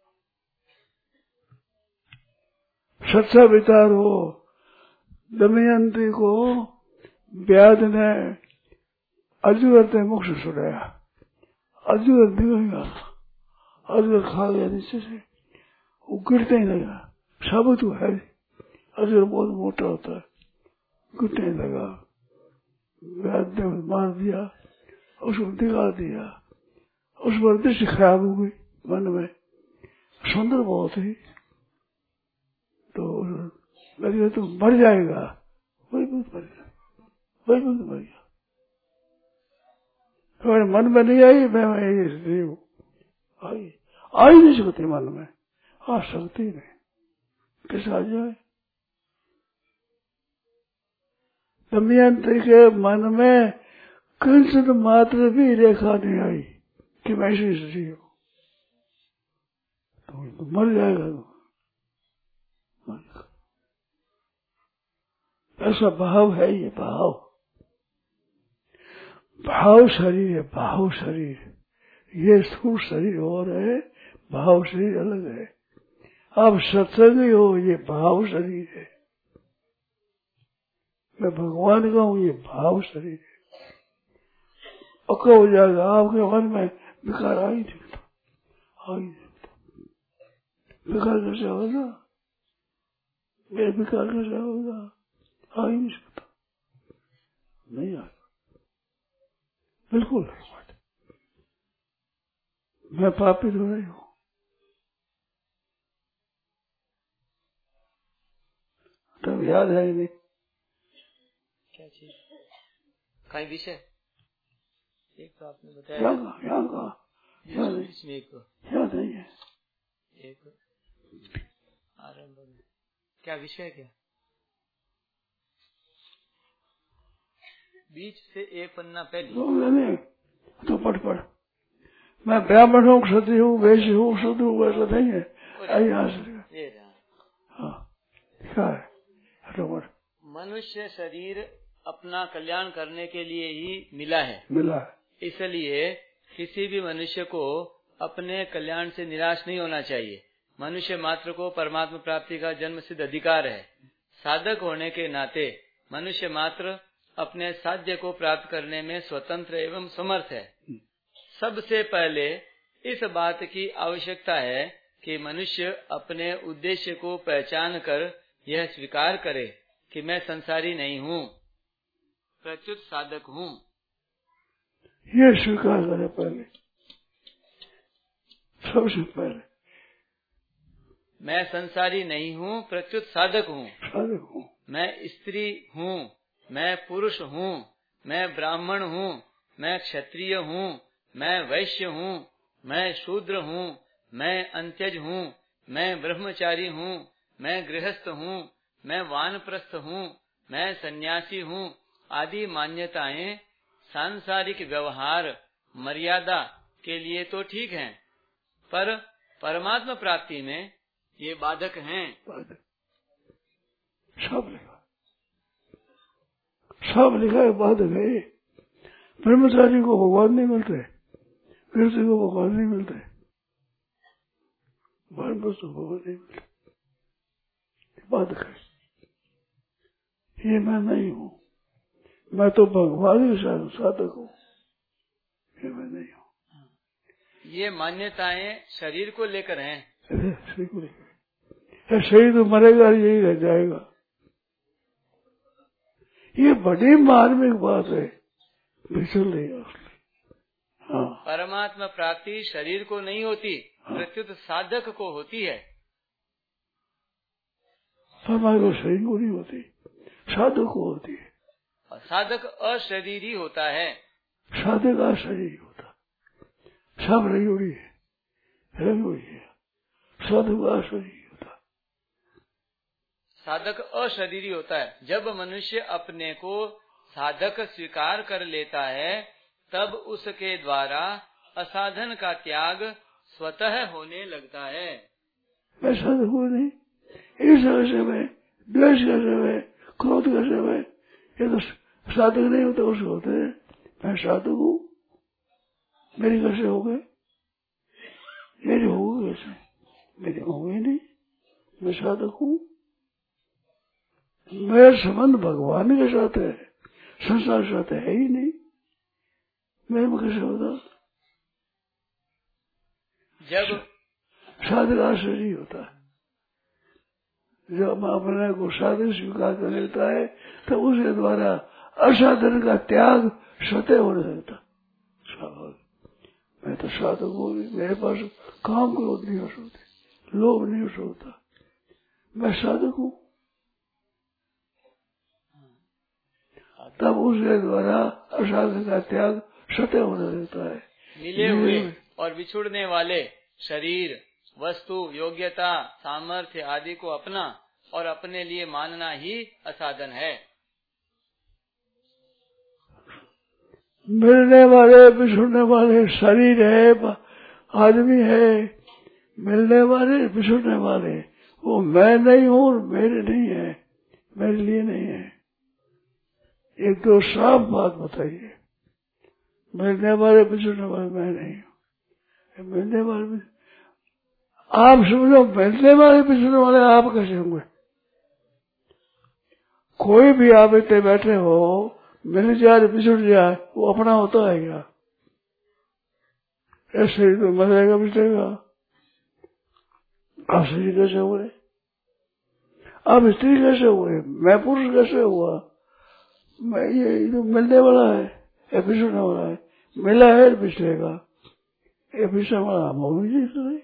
सच्चा विचार हो। दमयंती को व्याध ने अजगर ने मुख से छुड़ाया, अजगर दिखेगा, अजगर खा गया नीचे से, वो गिरते ही लगा, साबित हुआ है अजगर बहुत मोटा होता है, गिरने लगा, व्याध ने मार दिया, उसको दिखा दिया, उस पर दृष्टि खराब हो गई मन में, सुंदर बहुत ही, तो लगे तो मर जाएगा, वही बहुत मर गया, वही बहुत मर गया। तो मेरे मन में नहीं आई, मैं मैं स्त्री हूँ, आई आ ही नहीं सकती मन में, आ सकती नहीं, कैसे आ जाए? दमयंती के मन में किंचित मात्र भी रेखा नहीं आई कि मैं ऐसी स्त्री हूँ, तो मर जाएगा, तो मर जाएगा। ऐसा भाव है, ये भाव भाव शरीर है, भाव शरीर, ये स्थूल शरीर और है, भाव शरीर अलग है। आप सत्संगी हो, ये भाव शरीर है, मैं भगवान का हूँ, ये भाव शरीर है। पक्का हो जाएगा, आपके मन में विकार आ ही दिखता, आ ही दिखता। विकार कैसे होगा? मेरे विकार कैसे होगा? आ ही नहीं सकता, नहीं आएगा, बिल्कुल नहीं। मैं पापी हो रही हूँ, तब याद है नहीं क्या चीज, कई विषय एक तो आपने बताया, यहाँ का यहाँ का याद नहीं, एक याद नहीं है, एक आरंभ में क्या विषय, क्या बीच से एक पन्ना पहले तो नहीं, तो पढ़ पढ़। मैं ब्राह्मण हूँ, क्षत्रिय हूँ, वैश्य हूँ, शुद्ध हूँ, ऐसा नहीं है। आई यहाँ से हाँ क्या है? मनुष्य शरीर अपना कल्याण करने के लिए ही मिला है, मिला है। इसलिए किसी भी मनुष्य को अपने कल्याण से निराश नहीं होना चाहिए। मनुष्य मात्र को परमात्मा प्राप्ति का जन्म सिद्ध अधिकार है। साधक होने के नाते मनुष्य मात्र अपने साध्य को प्राप्त करने में स्वतंत्र एवं समर्थ है। सबसे पहले इस बात की आवश्यकता है कि मनुष्य अपने उद्देश्य को पहचान कर यह स्वीकार करे कि मैं संसारी नहीं हूँ, प्रत्युत साधक हूँ। ये स्वीकार करे पहले, सबसे पहले मैं संसारी नहीं हूँ, प्रत्युत साधक हूँ। साधक हूँ। मैं स्त्री हूँ, मैं पुरुष हूँ, मैं ब्राह्मण हूँ, मैं क्षत्रिय हूँ, मैं वैश्य हूँ, मैं शूद्र हूँ, मैं अंत्यज हूँ, मैं ब्रह्मचारी हूँ, मैं गृहस्थ हूँ, मैं वानप्रस्थ हूँ, मैं सन्यासी हूँ आदि मान्यताएं सांसारिक व्यवहार मर्यादा के लिए तो ठीक हैं, पर परमात्मा प्राप्ति में ये बाधक हैं। बाधक सब लिखा, सब लिखा है, बाधक है। ब्रह्मचारी को भगवान नहीं मिलते, गृहस्थ को भगवान नहीं मिलते, वानप्रस्थ को भगवान नहीं मिलते, बाधक है। ये मैं नहीं हूँ, मैं तो भगवान के साथ साधक हूँ, ये मैं नहीं हूँ। ये मान्यताएं शरीर को लेकर हैं। शरीर को लेकर, शरीर तो मरेगा, यही रह जाएगा। ये बड़ी मार्मिक बात है, बिचल रही है उसमें। हाँ। परमात्मा प्राप्ति शरीर को नहीं होती, हाँ। प्रत्युत साधक को होती है। परमात्मा शरीर को नहीं होती, साधक को होती है। और साधक अशरीरी होता है। साधक अशरीरी होता, सब रही है, रही है, साधक अशरीरी होता। साधक अशरीरी होता है। जब मनुष्य अपने को साधक स्वीकार कर लेता है, तब उसके द्वारा असाधन का त्याग स्वतः होने लगता है। मैं साधक हूँ नहीं, इस समय द्वेष का समय, क्रोध का समय, ये तो साधक नहीं होते, उसके होते हैं। मैं साधक हूँ, मेरी कैसे हो गए, मेरी हो गए कैसे, मेरी हो गई नहीं, मैं साधक हूँ। मेरा संबंध भगवान के साथ है, संसार के साथ है ही नहीं, मेरे में कैसे होता। जब साधक आश्चर्य होता है, जब अपने को साधक स्वीकार कर लेता है तो उसके द्वारा असाधन का त्याग स्वतः होने लगता। मैं तो साधक हूँ, मेरे पास काम क्रोध नहीं हो सकते, लोभ नहीं हो सकता, मैं साधक हूँ। तब उसके द्वारा असाधन का त्याग स्वतः होने लगता है। मिले हुए और बिछुड़ने वाले शरीर, वस्तु, योग्यता, सामर्थ्य आदि को अपना और अपने लिए मानना ही असाधन है। मिलने वाले, बिछुड़ने वाले शरीर है, आदमी है, मिलने वाले, बिछुड़ने वाले, वो मैं नहीं हूँ और मेरे नहीं है, मेरे लिए नहीं है। एक दो साफ बात बताइए, मिलने वाले, बिछुड़ने वाले मैं नहीं हूँ, मिलने वाले, आप समझो मिलने वाले, बिछुड़ने वाले आप कैसे होंगे। कोई भी आप इतने बैठे हो, मिल जाए बिछुड़ जाए, वो अपना होता है क्या। ऐसे ही तो मरेगा बिछड़ेगा। आप शरीर कैसे हुए, आप स्त्री कैसे हुए, मैं पुरुष कैसे हुआ, मैं ये तो मिलने वाला है या बिछड़ने वाला है, मिला है बिछड़ेगा, ये बिछड़ने वाला हम हो नहीं।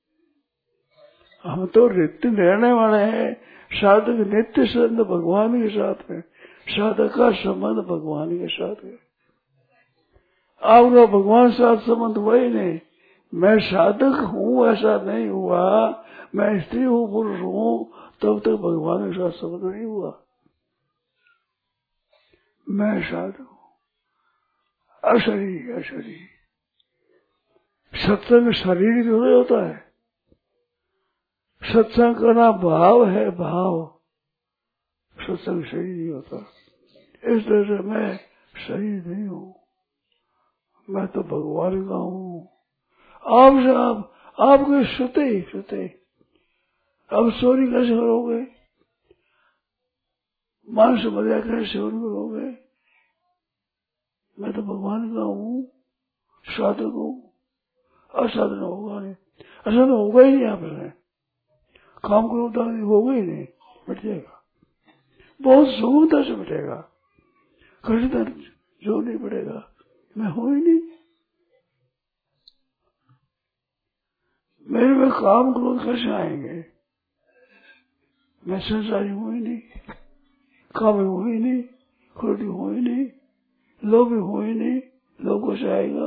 हम तो नित्य रहने वाले हैं, साधक नित्य संबंध भगवान के साथ में, साधक का संबंध भगवान के साथ है। आपका भगवान के साथ संबंध वही नहीं, मैं साधक हूँ ऐसा नहीं हुआ, मैं स्त्री हूँ पुरुष हूँ तब तक भगवान के साथ संबंध नहीं हुआ। मैं साधक हूँ, अशरीरी अशरीरी। सत्संग शरीर थोड़े होता है, सत्संग करना भाव है, भाव, सत्संग शरीर नहीं होता। इस तरह से मैं शरीर नहीं हूँ, मैं तो भगवान का हूँ। आपसे आप आपके सुते ही सुते अब चोरी कैसे करोगे, मांस मदिरा कैसे सेवन करोगे। मैं तो भगवान का हूँ, साधक हूँ, असाधन होगा नहीं, असाधन होगा ही नहीं। आपने काम करो तो होगा ही नहीं, मिट जाएगा, बहुत सुगमता से मिटेगा, कठिन जो नहीं पड़ेगा। मैं हूँ ही नहीं, मेरे में काम क्रोध कैसे आएंगे। मैं संसारी हूँ ही नहीं, कामी हूँ ही नहीं, क्रोधी हूँ ही नहीं, लोभी हूँ ही नहीं, लोभ कैसे आएगा।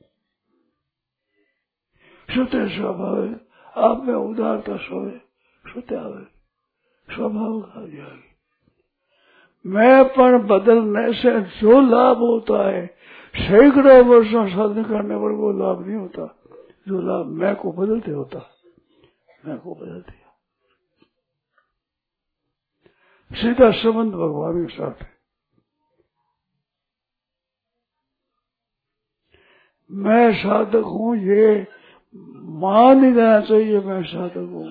सत्य स्वाभाविक आप में उदारता सोए सत्यावे स्वाभाविक आ जाएगी। मैं पर बदलने से जो लाभ होता है सैकड़ों वर्षों साधन करने पर वो लाभ नहीं होता जो लाभ मैं को बदलते होता। मैं को बदल दिया, सीधा संबंध भगवान के साथ है। मैं साधक हूँ ये मान ही देना चाहिए। मैं साधक हूँ,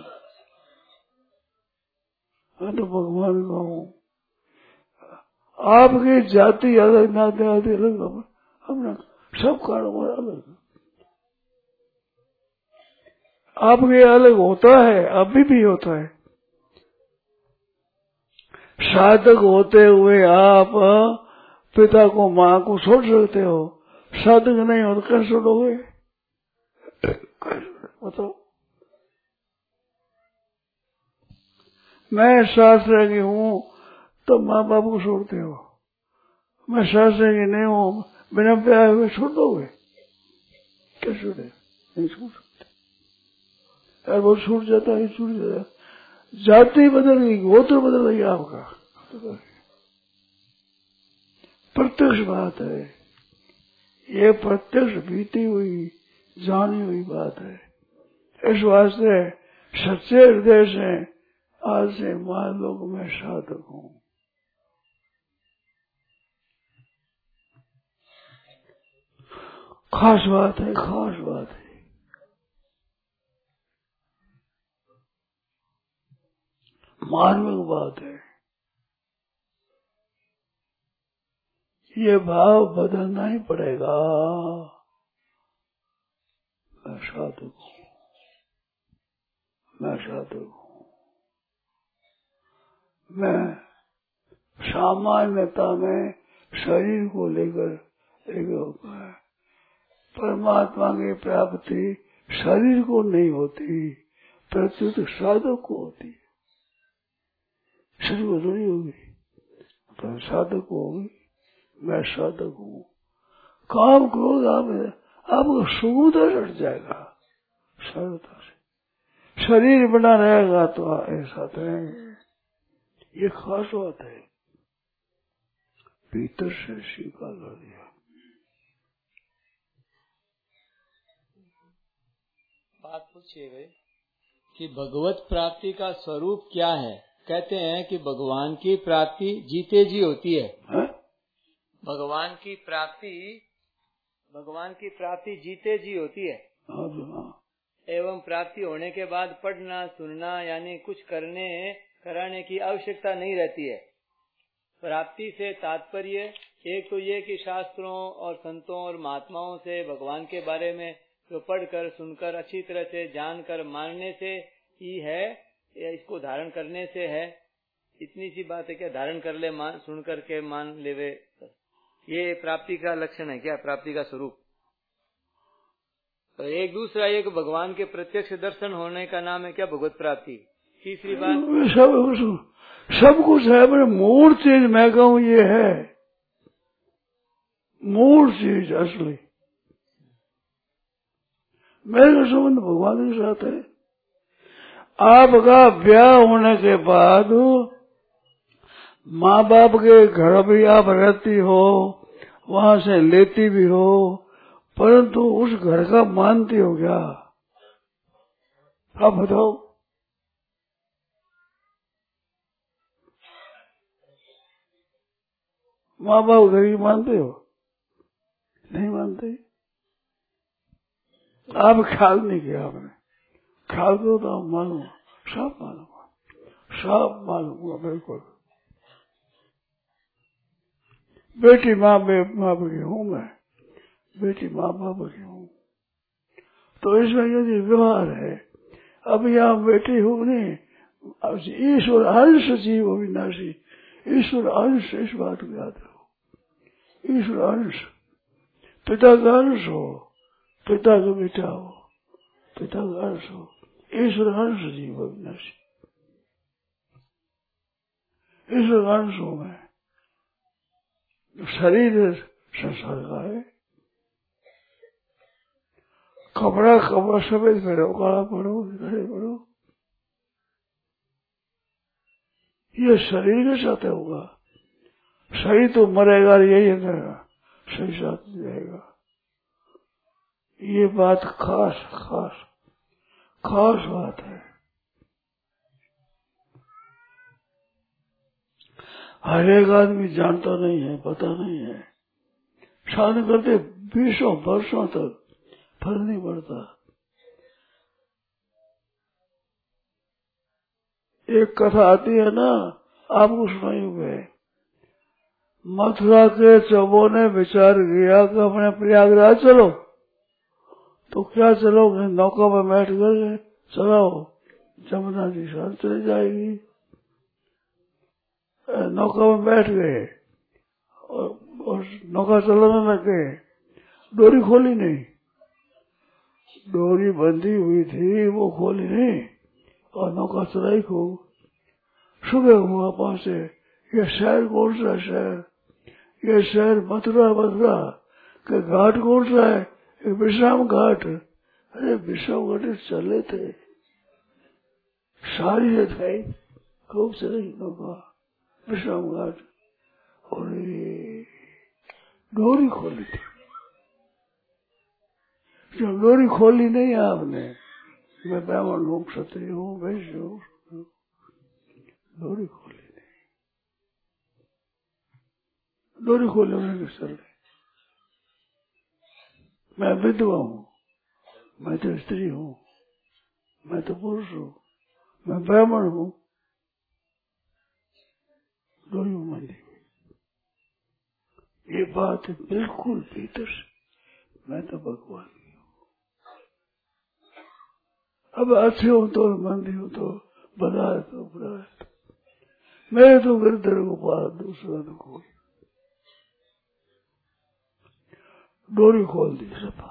मैं तो भगवान का हूँ। आपकी जाति अलग, नाते आदि अलग, अपना सब कारोबार अलग। आपके अलग होता है, अभी भी होता है। साधक होते हुए आप पिता को माँ को छोड़ सकते हो, साधक नहीं हो तो कैसे छोड़ोगे बताओ। मैं शास्त्र की हूँ तो माँ बाप को छोड़ते हो, मैं शास्त्र की नहीं हूँ बिना प्यार हुए छोड़ दोगे, कैसे छोड़े, नहीं छोड़ सकते। यार वो छूट जाता है, छूट जाता है। जाति बदल गई, गोत्र बदल गई आपका, प्रत्यक्ष बात है ये, प्रत्यक्ष बीती हुई जानी हुई बात है। इस वास्ते सच्चे हृदय से आज से मान लो कि मैं साधक हूँ। खास बात है, खास बात है। मार्मिक बात है। ये भाव बदलना ही पड़ेगा। मैं साधक हूँ, मैं साधक हूँ। मैं सामान्यता में शरीर को लेकर एक होता है, परमात्मा की प्राप्ति शरीर को नहीं होती, प्रत्युत साधक को होती है। शरीर को थोड़ी होगी, पर साधक को होगी। मैं साधक हूँ। काम क्रोध आप आपको सुगमता चढ़ जाएगा, सरलता से। शरीर बना रहेगा तो ऐसा रहेंगे। ये खास बात है, भीतर से स्वीकार कर दिया। बात पूछिए गई कि भगवत प्राप्ति का स्वरूप क्या है। कहते हैं कि भगवान की प्राप्ति जीते जी होती है, है? भगवान की प्राप्ति भगवान की प्राप्ति जीते जी होती है। एवं प्राप्ति होने के बाद पढ़ना सुनना यानी कुछ करने कराने की आवश्यकता नहीं रहती है। प्राप्ति से तात्पर्य एक तो ये कि शास्त्रों और संतों और महात्माओं से भगवान के बारे में जो पढ़कर सुनकर अच्छी तरह से जानकर मानने से ही है, या इसको धारण करने से है। इतनी सी बात है क्या, धारण कर ले, मान सुन करके मान लेवे, ये प्राप्ति का लक्षण है क्या, प्राप्ति का स्वरूप। तो एक दूसरा एक भगवान के प्रत्यक्ष दर्शन होने का नाम है क्या, भगवत प्राप्ति। तीसरी बात सब सब कुछ है, पर मूल चीज मैं कहूँ ये है, मूल चीज असली मेरे संबंध भगवान के साथ है। आपका ब्याह होने के बाद माँ बाप के घर भी आप रहती हो, वहां से लेती भी हो, परंतु उस घर का मानती हो क्या, आप बताओ। माँ बाप घर की मानते हो, नहीं मानते। आप ख्याल नहीं किया, आपने ख्याल करो तो आप मानो साफ मानूंगा, साफ मानूंगा बिल्कुल। बेटी माँ बाप की हूँ मैं, बेटी माँ बाप की हूँ, तो इसमें यदि व्यवहार है, अब यहाँ बेटी हूँ नहीं, ईश्वर अंश जीव अविनाशी, ईश्वर अंश, इस बात को याद रखो। ईश्वर अंश, पिता का अंश हो, पिता का बेटा हो, पिता का अंश हो, ईश्वर अंश जीव अविनाशी, ईश्वर अंश हूँ मैं। शरीर संसार का है, कपड़ा कपड़ा सफेद पहनो, काला पढ़ो, घड़े पढ़ो, ये शरीर के साथ होगा। शरीर तो मरेगा, यही रहेगा, शरीर साथ रहेगा। ये बात खास खास खास बात है। हर एक आदमी जानता नहीं है, पता नहीं है। साधन करते बीसों वर्षों तक फर्क नहीं पड़ता। एक कथा आती है ना, आपको सुनाई हुई, मथुरा के चौबों ने विचार किया कि अपने प्रयागराज चलो, तो क्या चलोगे, नौका में बैठ गए, चलाओ, जमुना जी साथ चली जाएगी। नौका में बैठ गए और, और नौका चलाने लग गए, डोरी खोली नहीं, डोरी बंधी हुई थी वो खोली नहीं, और नौका चलाई खूब। सुबह हुआ पहुंचे, ये शहर कौन सा शहर, ये शहर मथुरा, मथुरा के घाट कौन सा है, एक विश्राम घाट। अरे विश्राम घाट चले थे, सारी रात गई, खूब चले नौका विश्राम घाट, और डोरी खोली थी। जो डोरी खोली नहीं आपने, मैं ब्राह्मण हूँ, क्षत्रिय हूँ, वैश्य हूँ, डोरी खोली नहीं, डोरी खोले उन्हें चल। मैं विधवा हूँ, मैं तो स्त्री हूँ, मैं तो पुरुष हूँ, मैं ब्राह्मण हूँ, डोरी मंदी। ये बात बिल्कुल भीतर से, मैं तो भगवान की हूँ। अब अच्छे हो तो मंदी हो तो बना है तो बुरा है, मैं तो गिरधर गोपाल, दूसरा तो कोई। डोरी खोल दी सफा।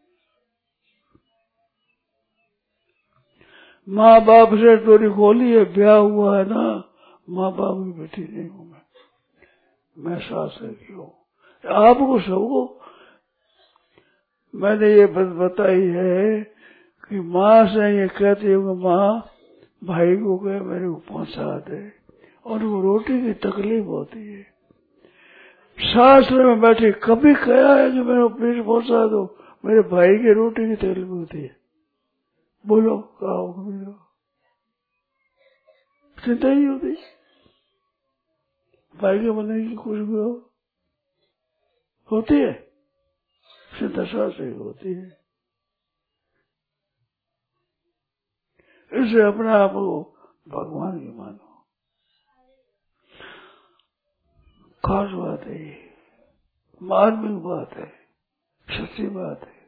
माँ बाप से डोरी खोली है, ब्याह हुआ है ना, माँ बाप की बेटी नहीं हूँ मैं, मैं सास की हूँ। आपको सबको मैंने ये बात बताई है कि माँ से ये कहती हूँ कि माँ भाई को कहे मेरे को पहुंचा दे, और वो रोटी की तकलीफ होती है। शास्त्र में बैठे कभी कहा है कि मेरे प्लीज पहुंचा दो, मेरे भाई की रोटी की तकलीफ होती है, बोलो कहो, कभी चिंता ही होती, भाई के बनने की कुछ भी हो होती है, चिंता शास्त्र ही होती है। इससे अपने आप को भगवान की मानो, खास बात है, मार्मिक बात है, सच्ची बात है।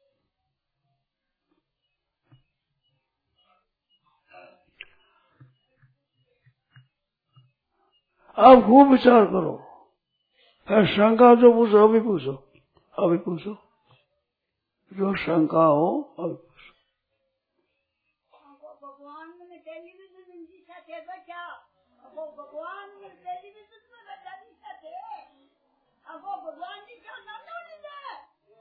आप खूब विचार करो, है शंका जो पूछो अभी पूछो, अभी पूछो, जो शंका हो अभी पूछो। भगवान ने टेलीविजन जी साथे बचा, अब भगवान ने टेलीविजन में बचा जी साथे, अब भगवान जी क्या नाम नहीं है।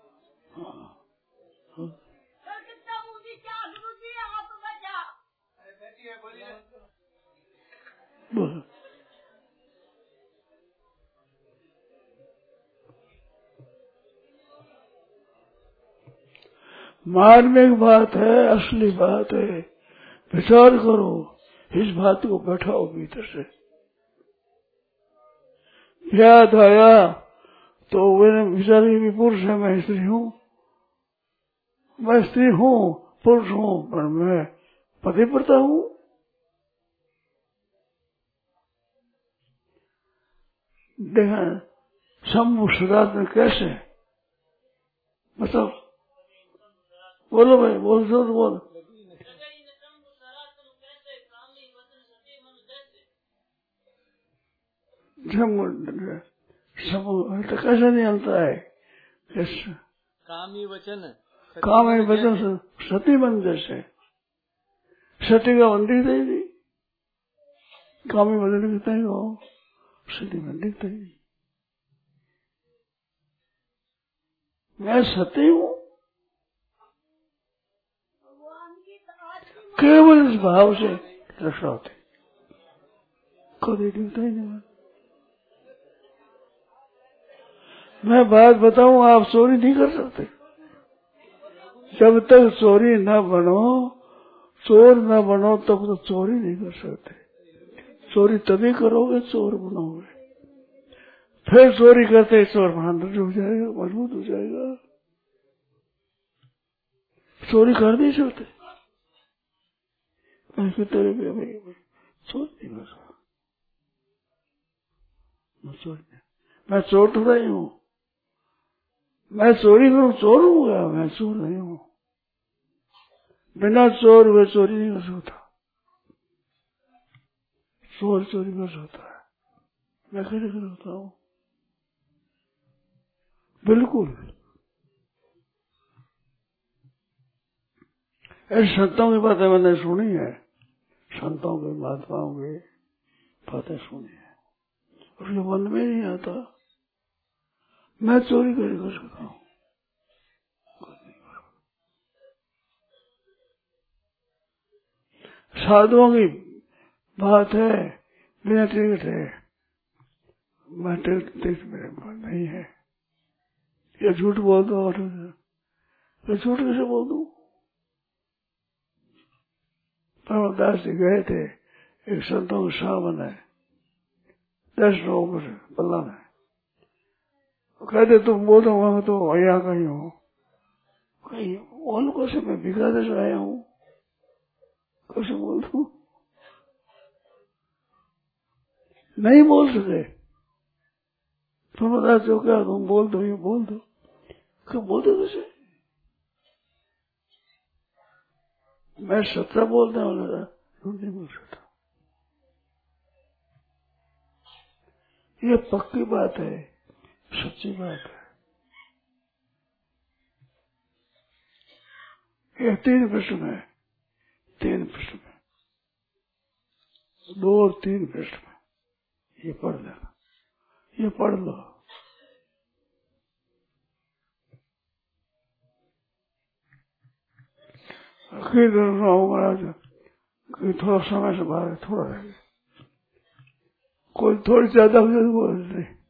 हां सर कितना मुझे क्या गुरुजी आप बचा। अरे बैठिए बोलिए। बोलो। मार्मिक बात है, असली बात है, विचार करो, इस बात को बैठाओ भीतर से। याद आया तो मैंने विचार की पुरुष है, मैं स्त्री हूँ, मैं स्त्री हूँ, पुरुष हूँ, पर मैं पतिव्रता हूँ, देखा शंभु शराब में कैसे, बताओ, बोलो भाई, बोल दो तो बोल। शंभु तो कैसे नहीं हलता है, कैसे कामी वचन काम है वचन सती बन जैसे, सती का मन दिखता ही नहीं, कामी वचन दिखता ही हो, सती मन दिखता ही नहीं। मैं सती हूँ केवल इस भाव से रक्षा होती, कभी दिखता ही नहीं। मैं बात बताऊं, आप चोरी नहीं कर सकते जब तक चोरी न बनो, चोर न बनो तब तक चोरी नहीं कर सकते। चोरी तभी करोगे चोर बनोगे, फिर चोरी करते चोर बहाना हो जाएगा, मजबूत हो जाएगा। चोरी कर नहीं सकते, तेरे भी भाई चोर नहीं कर सकता, मैं चोर नहीं, मैं चोर तो नहीं हूँ, मैं चोरी करूँ चोर हूँ, मैं चोर नहीं हूँ। बिना चोर हुए चोरी नहीं कर सकता, चोर चोरी कर सकता है, मैं कैसे कर सकता हूँ? बिल्कुल। ऐसे संतों की बातें मैंने सुनी है, संतों की महात्माओं की बातें सुनी है, उसके मन में नहीं आता मैं चोरी कैसे कर सकता हूँ। साधुओं की बात है, बिना टिकट है, मैं टिकट मेरे पास नहीं है, या झूठ बोल दो, और मैं झूठ कैसे बोल दूं? परमदास जी गए थे, एक संतों का सावन है, दस लोगों से पल्ला में, कहते तुम बोलो वहां तो यहाँ कहीं हो, कहीं बोल कैसे, मैं भिखारी से आया हूँ, कैसे बोल दूं? नहीं बोल सके। परमदास जो क्या तुम बोल दो, ये बोल दो, क्यों बोल दो कैसे? मैं सत्ता बोलता हूँ, नहीं बोल सकता। ये पक्की बात है, सच्ची बात है। ये तीन प्रश्न है, तीन प्रश्न में, दो और तीन प्रश्न में, ये पढ़ लेना, ये पढ़ लो। आखिर महाराज थोड़ा समय से बाहर थोड़ा रह गया, कोई थोड़ी ज्यादा हो जाए बोल नहीं,